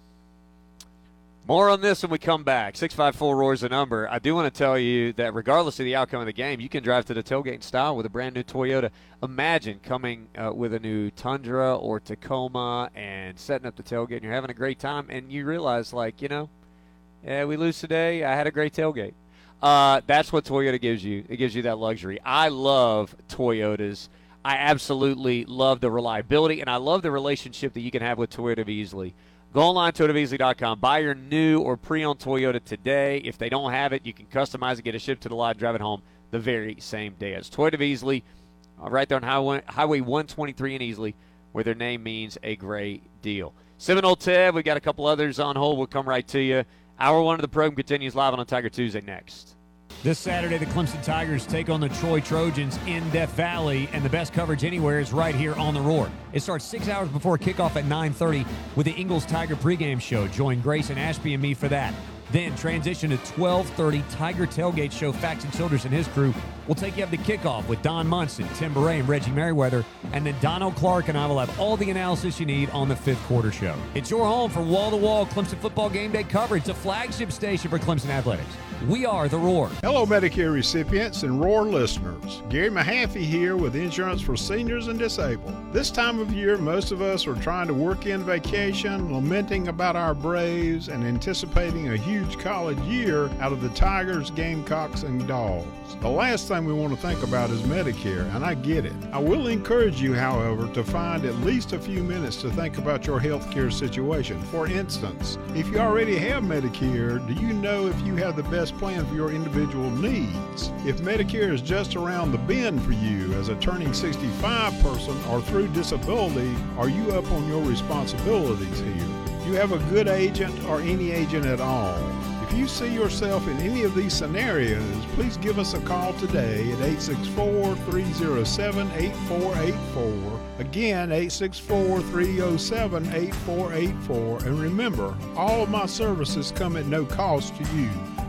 More on this when we come back. six five four roars the number. I do want to tell you that regardless of the outcome of the game, you can drive to the tailgate in style with a brand new Toyota. Imagine coming uh, with a new Tundra or Tacoma and setting up the tailgate, and you're having a great time, and you realize, like, you know, yeah, we lose today. I had a great tailgate. Uh, that's what Toyota gives you. It gives you that luxury. I love Toyotas. I absolutely love the reliability, and I love the relationship that you can have with Toyota of Easley. Go online, Toyota of Easley dot com. Buy your new or pre-owned Toyota today. If they don't have it, you can customize it, get it shipped to the lot, drive it home the very same day. It's Toyota of Easley, uh, right there on Highway, Highway one twenty-three in Easley, where their name means a great deal. Seminole Tev, we've got a couple others on hold. We'll come right to you. Hour one of the program continues live on Tiger Tuesday next. This Saturday, the Clemson Tigers take on the Troy Trojans in Death Valley, and the best coverage anywhere is right here on The Roar. It starts six hours before kickoff at nine thirty with the Ingles Tiger pregame show. Join Grace and Ashby and me for that. Then transition to twelve thirty Tiger Tailgate Show. Faxon Childress and his crew will take you up to kickoff with Don Munson, Tim Beret, and Reggie Merriweather. And then Donald Clark and I will have all the analysis you need on the fifth quarter show. It's your home for wall-to-wall Clemson football game day coverage, the flagship station for Clemson Athletics. We are The Roar. Hello, Medicare recipients and Roar listeners. Gary Mahaffey here with Insurance for Seniors and Disabled. This time of year, most of us are trying to work in vacation, lamenting about our Braves, and anticipating a huge college year out of the Tigers, Gamecocks, and Dogs. The last thing we want to think about is Medicare, and I get it. I will encourage you, however, to find at least a few minutes to think about your health care situation. For instance, if you already have Medicare, do you know if you have the best plan for your individual needs? If Medicare is just around the bend for you as a turning sixty-five person or through disability, are you up on your responsibilities here? Do you have a good agent or any agent at all? If you see yourself in any of these scenarios, please give us a call today at eight six four, three oh seven, eight four eight four. Again, eight six four, three oh seven, eight four eight four. And remember, all of my services come at no cost to you.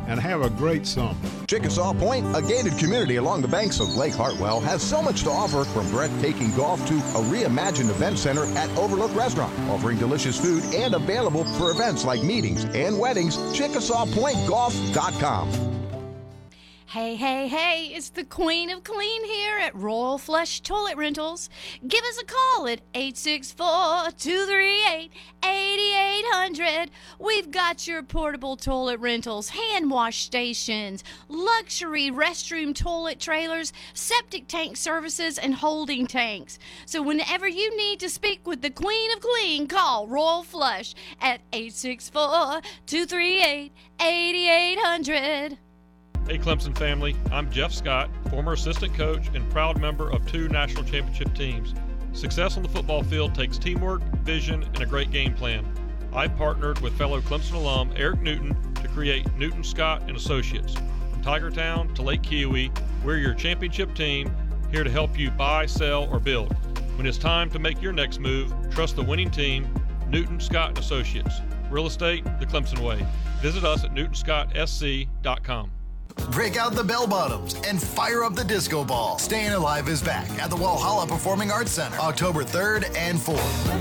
and have a great summer. Chickasaw Point, a gated community along the banks of Lake Hartwell, has so much to offer, from breathtaking golf to a reimagined event center at Overlook Restaurant, offering delicious food and available for events like meetings and weddings. Chickasaw Point Golf dot com. Hey, hey, hey, it's the Queen of Clean here at Royal Flush Toilet Rentals. Give us a call at eight six four, two three eight, eight eight zero zero. We've got your portable toilet rentals, hand wash stations, luxury restroom toilet trailers, septic tank services, and holding tanks. So whenever you need to speak with the Queen of Clean, call Royal Flush at eight six four, two three eight, eight eight zero zero. Hey Clemson family, I'm Jeff Scott, former assistant coach and proud member of two national championship teams. Success on the football field takes teamwork, vision, and a great game plan. I partnered with fellow Clemson alum Eric Newton to create Newton Scott and Associates. From Tigertown to Lake Kiowee, we're your championship team, here to help you buy, sell, or build. When it's time to make your next move, trust the winning team, Newton Scott and Associates. Real estate the Clemson way. Visit us at newton scott s c dot com. Break out the bell bottoms and fire up the disco ball. Staying Alive is back at the Walhalla Performing Arts Center, October third and fourth.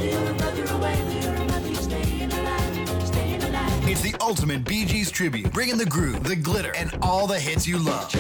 It's the ultimate Bee Gees tribute, bringing the groove, the glitter, and all the hits you love.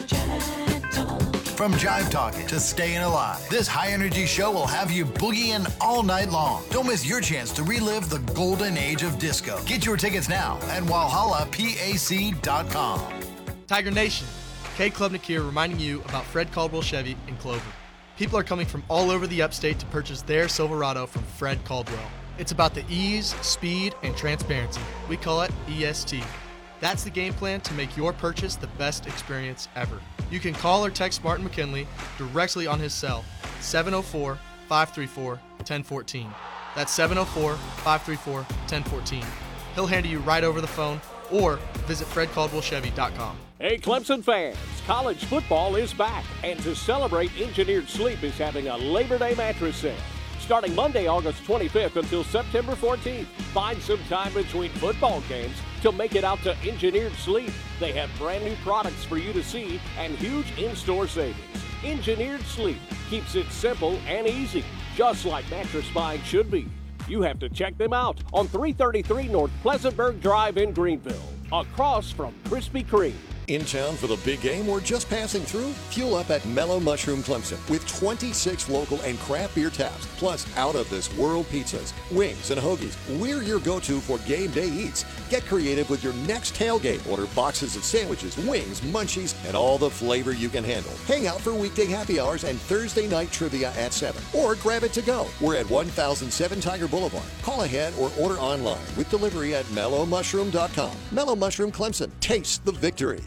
From Jive Talkin' to Stayin' Alive, this high-energy show will have you boogieing all night long. Don't miss your chance to relive the golden age of disco. Get your tickets now at walhalla pac dot com. Tiger Nation, Cade Klubnik here, reminding you about Fred Caldwell Chevy in Clover. People are coming from all over the upstate to purchase their Silverado from Fred Caldwell. It's about the ease, speed, and transparency. We call it E S T. That's the game plan to make your purchase the best experience ever. You can call or text Martin McKinley directly on his cell, seven oh four, five three four, one oh one four. That's seven oh four, five three four, one oh one four. He'll handle you right over the phone, or visit fred caldwell chevy dot com. Hey Clemson fans, college football is back, and to celebrate, Engineered Sleep is having a Labor Day mattress sale. Starting Monday, August twenty-fifth until September fourteenth, find some time between football games to make it out to Engineered Sleep. They have brand new products for you to see and huge in-store savings. Engineered Sleep keeps it simple and easy, just like mattress buying should be. You have to check them out on three thirty-three North Pleasantburg Drive in Greenville, across from Krispy Kreme. In town for the big game or just passing through? Fuel up at Mellow Mushroom Clemson with twenty-six local and craft beer taps, plus out-of-this-world pizzas, wings, and hoagies. We're your go-to for game day eats. Get creative with your next tailgate. Order boxes of sandwiches, wings, munchies, and all the flavor you can handle. Hang out for weekday happy hours and Thursday night trivia at seven. Or grab it to go. We're at one thousand seven Tiger Boulevard. Call ahead or order online with delivery at mellow mushroom dot com. Mellow Mushroom Clemson. Taste the victory.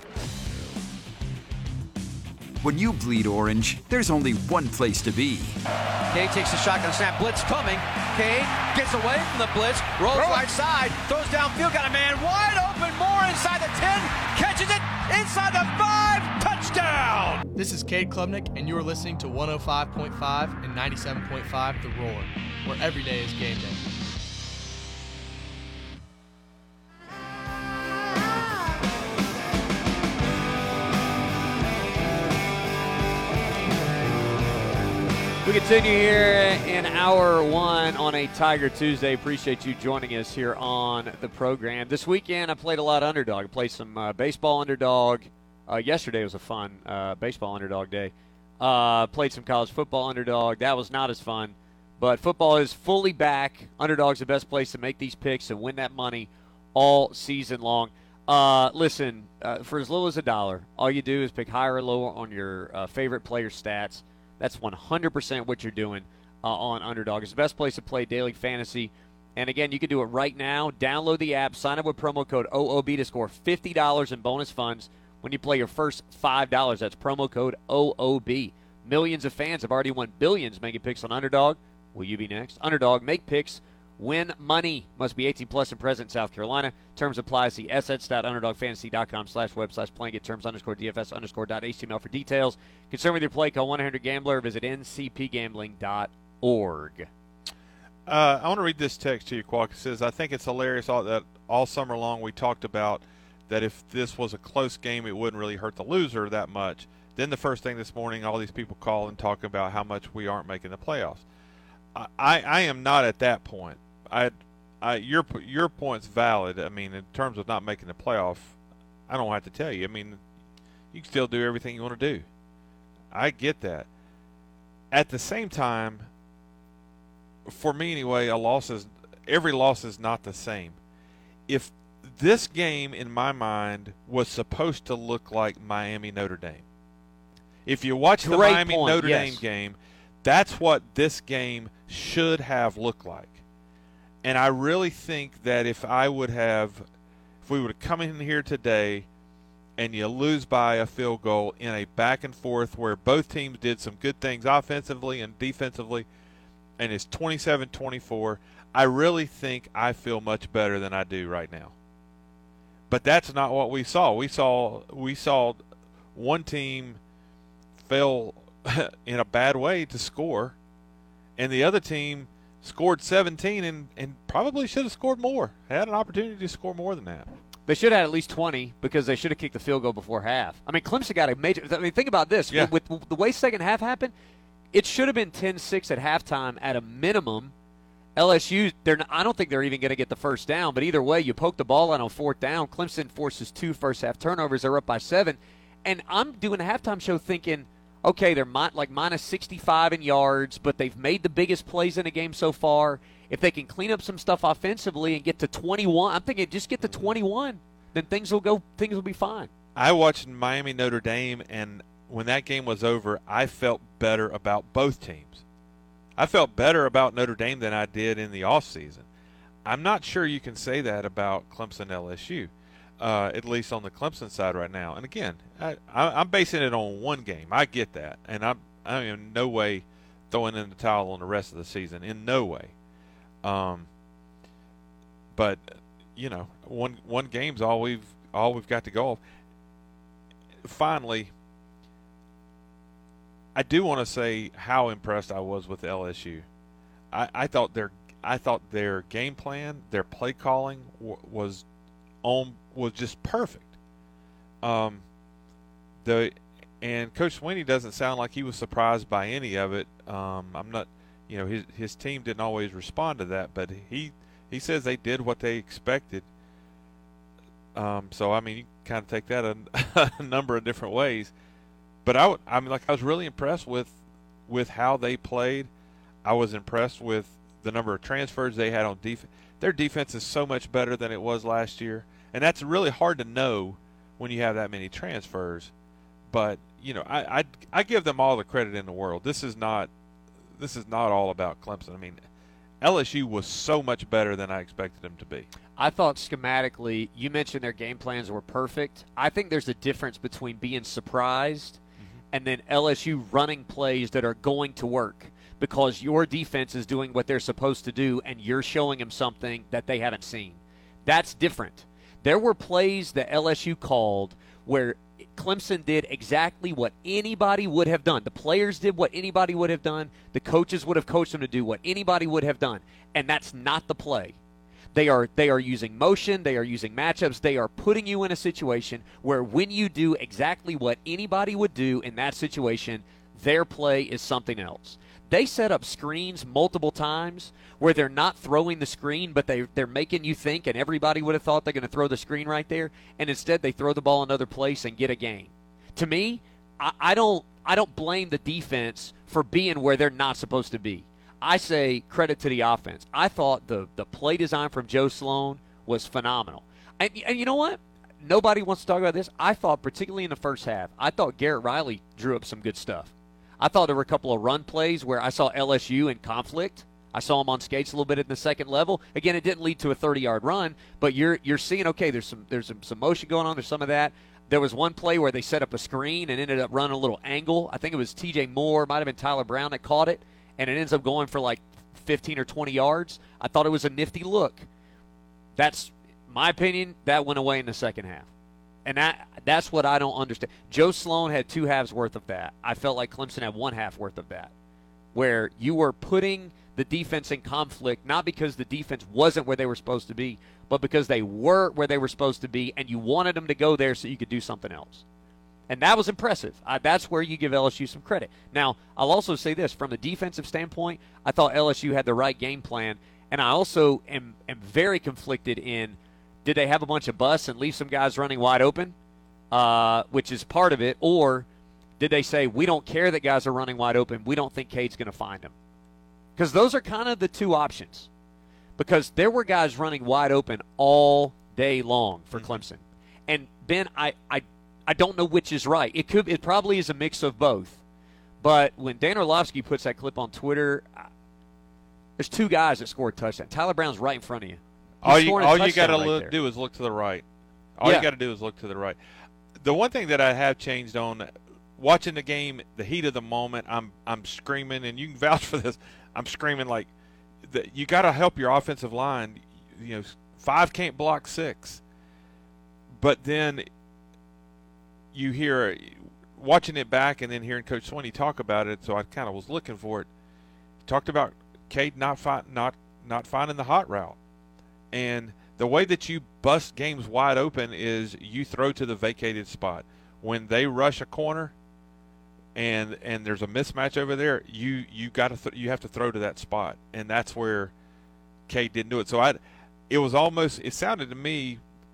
When you bleed orange, there's only one place to be. Cade takes the shotgun snap, blitz coming. Cade gets away from the blitz, rolls right side, throws downfield, got a man wide open, Moore inside the ten, catches it inside the five, touchdown! This is Cade Klubnik, and you are listening to one oh five point five and ninety-seven point five The Roar, where every day is game day. We continue here in hour one on a Tiger Tuesday. Appreciate you joining us here on the program. This weekend, I played a lot of underdog. I played some uh, baseball underdog. Uh, yesterday was a fun uh, baseball underdog day. Uh, played some college football underdog. That was not as fun. But football is fully back. Underdog's the best place to make these picks and win that money all season long. Uh, listen, uh, for as little as a dollar, all you do is pick higher or lower on your uh, favorite player stats. That's one hundred percent what you're doing uh, on Underdog. It's the best place to play daily fantasy. And, again, you can do it right now. Download the app. Sign up with promo code O O B to score fifty dollars in bonus funds when you play your first five dollars. That's promo code O O B. Millions of fans have already won billions making picks on Underdog. Will you be next? Underdog, make picks, win money. Must be eighteen plus and present in South Carolina. Terms apply. See assets.underdogfantasy.com slash web slash playing. Get terms underscore DFS underscore dot HTML for details. Concerned with your play, call one eight hundred gambler. Visit N C P gambling dot org. Uh, I want to read this text to you, Quack. It says, I think it's hilarious all, that all summer long we talked about that if this was a close game, it wouldn't really hurt the loser that much. Then the first thing this morning, all these people call and talk about how much we aren't making the playoffs. I, I, I am not at that point. I, I, your your point's valid. I mean, in terms of not making the playoff, I don't have to tell you. I mean, you can still do everything you want to do. I get that. At the same time, for me anyway, a loss is every loss is not the same. If this game, in my mind, was supposed to look like Miami Notre Dame. If you watch the Great Miami point, Notre yes. Dame game, that's what this game should have looked like. And I really think that if I would have, if we would have come in here today and you lose by a field goal in a back and forth where both teams did some good things offensively and defensively, and it's twenty-seven twenty-four, I really think I feel much better than I do right now. But that's not what we saw. We saw we saw one team fell in a bad way to score, and the other team scored seventeen and, and probably should have scored more. Had an opportunity to score more than that. They should have had at least twenty because they should have kicked the field goal before half. I mean, Clemson got a major – I mean, think about this. Yeah. With, with the way second half happened, it should have been ten six at halftime at a minimum. L S U, they're not, I don't think they're even going to get the first down, but either way, you poke the ball out on fourth down. Clemson forces two first-half turnovers. They're up by seven. And I'm doing a halftime show thinking, okay, they're mi- like minus sixty-five in yards, but they've made the biggest plays in the game so far. If they can clean up some stuff offensively and get to twenty-one, I'm thinking just get to twenty-one, then things will go. Things will be fine. I watched Miami Notre Dame, and when that game was over, I felt better about both teams. I felt better about Notre Dame than I did in the offseason. I'm not sure you can say that about Clemson L S U, uh, at least on the Clemson side right now. And again, I, I, I'm basing it on one game. I get that, and I'm I'm in no way throwing in the towel on the rest of the season. In no way. Um, but you know, one one game's all we've all we've got to go off. Finally, I do want to say how impressed I was with L S U. I, I thought their I thought their game plan, their play calling w- was on was just perfect. Um, the and Coach Sweeney doesn't sound like he was surprised by any of it. Um, I'm not. You know, his his team didn't always respond to that, but he he says they did what they expected. Um, so I mean, you kind of take that a, a number of different ways. But I, w- I mean, like I was really impressed with with how they played. I was impressed with the number of transfers they had on defense. Their defense is so much better than it was last year, and that's really hard to know when you have that many transfers. But you know, I I, I give them all the credit in the world. This is not. This is not all about Clemson. I mean, L S U was so much better than I expected them to be. I thought schematically, you mentioned their game plans were perfect. I think there's a difference between being surprised mm-hmm. and then L S U running plays that are going to work because your defense is doing what they're supposed to do and you're showing them something that they haven't seen. That's different. There were plays that L S U called where Clemson did exactly what anybody would have done. The players did what anybody would have done. The coaches would have coached them to do what anybody would have done. And that's not the play. They are they are using motion. They are using matchups. They are putting you in a situation where when you do exactly what anybody would do in that situation, their play is something else. They set up screens multiple times where they're not throwing the screen, but they, they're making you think, and everybody would have thought they're going to throw the screen right there, and instead they throw the ball another place and get a gain. To me, I, I don't I don't blame the defense for being where they're not supposed to be. I say credit to the offense. I thought the, the play design from Joe Sloan was phenomenal. And, and you know what? Nobody wants to talk about this. I thought, particularly in the first half, I thought Garrett Riley drew up some good stuff. I thought there were a couple of run plays where I saw L S U in conflict. I saw him on skates a little bit at the second level. Again, it didn't lead to a thirty-yard run, but you're you're seeing, okay, there's some there's some, some motion going on. There's some of that. There was one play where they set up a screen and ended up running a little angle. I think it was T J Moore, might have been Tyler Brown that caught it, and it ends up going for like fifteen or twenty yards. I thought it was a nifty look. That's my opinion. That went away in the second half. And that that's what I don't understand. Joe Sloan had two halves worth of that. I felt like Clemson had one half worth of that, where you were putting the defense in conflict, not because the defense wasn't where they were supposed to be, but because they were where they were supposed to be, and you wanted them to go there so you could do something else. And that was impressive. I, that's where you give L S U some credit. Now, I'll also say this. From a defensive standpoint, I thought L S U had the right game plan, and I also am, am very conflicted in, did they have a bunch of busts and leave some guys running wide open, uh, which is part of it, or did they say, we don't care that guys are running wide open, we don't think Cade's going to find them? Because those are kind of the two options. Because there were guys running wide open all day long for Clemson. And, Ben, I, I I don't know which is right. It could it probably is a mix of both. But when Dan Orlovsky puts that clip on Twitter, there's two guys that scored a touchdown. Tyler Brown's right in front of you. He's all you, all you got to right look, do is look to the right. All Yeah. you got to do is look to the right. The one thing that I have changed on watching the game, the heat of the moment, I'm I'm screaming, and you can vouch for this. I'm screaming like the, you got to help your offensive line. You know, five can't block six. But then you hear watching it back, and then hearing Coach Swinney talk about it. So I kind of was looking for it. He talked about Cade not fi- not not finding the hot route, and the way that you bust games wide open is you throw to the vacated spot. When they rush a corner, and and there's a mismatch over there, you you got to th- you have to throw to that spot, and that's where Cade didn't do it. So I, it was almost it sounded to me,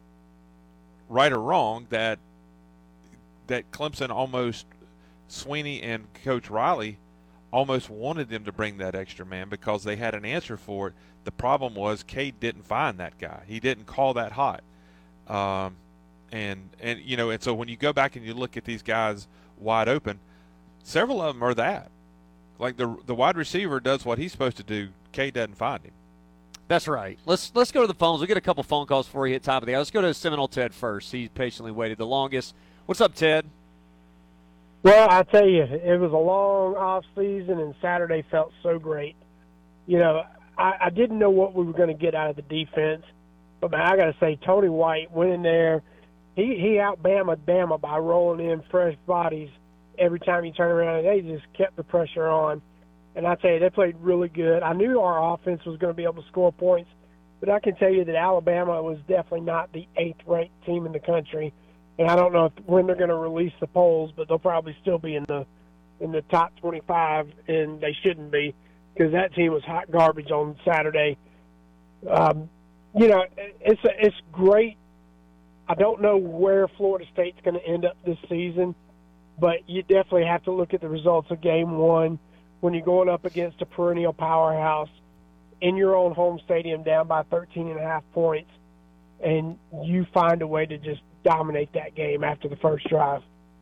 right or wrong, that that Clemson almost Swinney and Coach Riley almost wanted them to bring that extra man because they had an answer for it. The problem was Cade didn't find that guy. He didn't call that hot. Um, and, and you know, and so when you go back and you look at these guys wide open, several of them are that. Like the the wide receiver does what he's supposed to do. Cade doesn't find him. That's right. Let's let's go to the phones. We'll get a couple phone calls before we hit top of the hour. Let's go to Seminole Ted first. He patiently waited the longest. What's up, Ted? Well, I tell you, it was a long off season, and Saturday felt so great. You know, I, I didn't know what we were going to get out of the defense, but man, I got to say, Tony White went in there. He he out Bama Bama by rolling in fresh bodies every time he turned around, and they just kept the pressure on. And I tell you, they played really good. I knew our offense was going to be able to score points, but I can tell you that Alabama was definitely not the eighth-ranked team in the country. And I don't know if, when they're going to release the polls, but they'll probably still be in the in the top twenty-five, and they shouldn't be because that team was hot garbage on Saturday. Um, you know, it's it's great. I don't know where Florida State's going to end up this season, but you definitely have to look at the results of game one when you're going up against a perennial powerhouse in your own home stadium down by thirteen and a half points, and you find a way to just dominate that game after the first drive.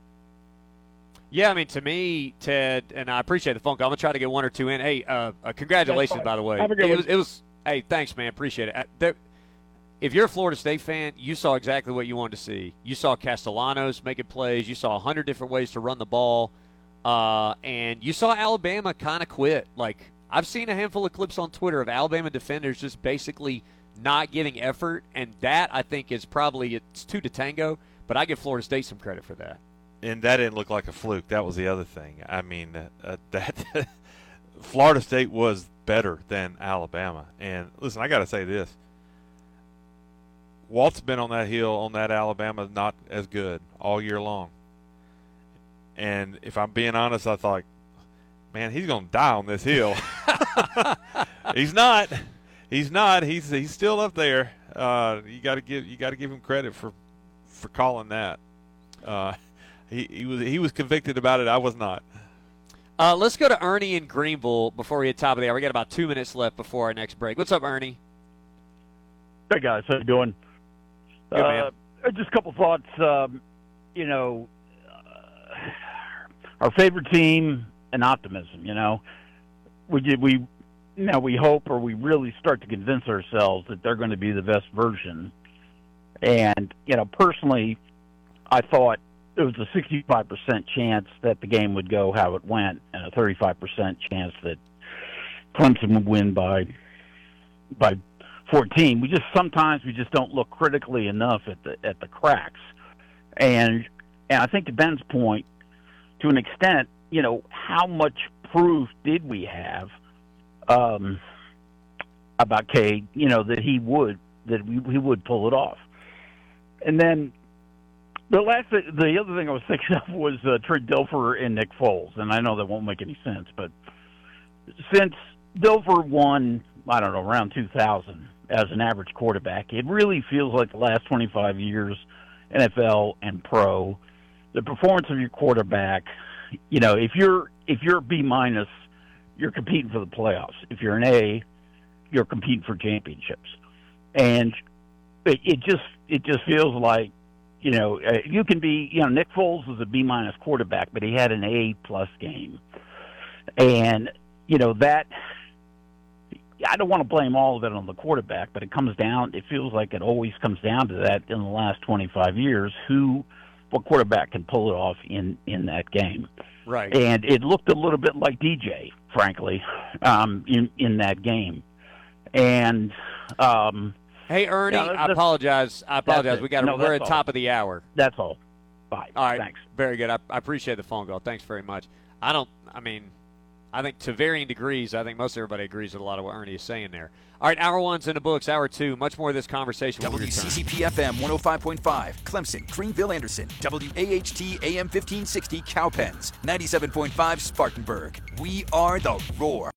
Yeah, I mean, to me, Ted, and I appreciate the phone call. I'm going to try to get one or two in. Hey, uh, uh, congratulations, by the way. Have a good it one. was, it was, hey, thanks, man. Appreciate it. Uh, there, if you're a Florida State fan, you saw exactly what you wanted to see. You saw Castellanos making plays. You saw a hundred different ways to run the ball. Uh, and you saw Alabama kind of quit. Like, I've seen a handful of clips on Twitter of Alabama defenders just basically not giving effort, and that, I think, is probably it's two to tango, but I give Florida State some credit for that. And that didn't look like a fluke. That was the other thing. I mean, uh, that Florida State was better than Alabama. And, listen, I got to say this. Walt's been on that hill on that Alabama not as good all year long. And if I'm being honest, I thought, man, he's going to die on this hill. He's not. He's not. He's he's still up there. Uh, you got to give you got to give him credit for for calling that. Uh, he he was he was convicted about it. I was not. Uh, let's go to Ernie in Greenville before we hit top of the hour. We got about two minutes left before our next break. What's up, Ernie? Hey guys, how you doing? Good, man. Uh, just a couple thoughts. Um, you know, uh, our favorite team and optimism. You know, we did we. Now we hope, or we really start to convince ourselves that they're going to be the best version. And, you know, personally, I thought there was a sixty-five percent chance that the game would go how it went and a thirty-five percent chance that Clemson would win by by fourteen. We just sometimes we just don't look critically enough at the at the cracks. And and I think to Ben's point, to an extent, you know, how much proof did we have um, about Cade, you know, that he would that we, he would pull it off. And then the last thing, the other thing I was thinking of was uh, Trent Dilfer and Nick Foles, and I know that won't make any sense, but since Dilfer won, I don't know, around two thousand as an average quarterback, it really feels like the last twenty-five years, N F L and pro, the performance of your quarterback. You know, if you're if you're a B minus, you're competing for the playoffs. If you're an A, you're competing for championships. And it, it just it just feels like, you know, uh, you can be, you know, Nick Foles was a B minus quarterback, but he had an A plus game, and you know that. I don't want to blame all of it on the quarterback, but it comes down. It feels like it always comes down to that in the last twenty-five years. Who, what quarterback can pull it off in in that game? Right. And it looked a little bit like D J, frankly, um, in in that game. And um, hey, Ernie, yeah, I apologize. I apologize. We got no, we're at all. top of the hour. That's all. Bye. All right. Thanks. Very good. I, I appreciate the phone call. Thanks very much. I don't. I mean. I think to varying degrees, I think most everybody agrees with a lot of what Ernie is saying there. All right, hour one's in the books. Hour two, much more of this conversation. W C C P F M one oh five point five, Clemson, Greenville, Anderson. W A H T A M fifteen sixty, Cowpens. ninety-seven point five, Spartanburg. We are the Roar.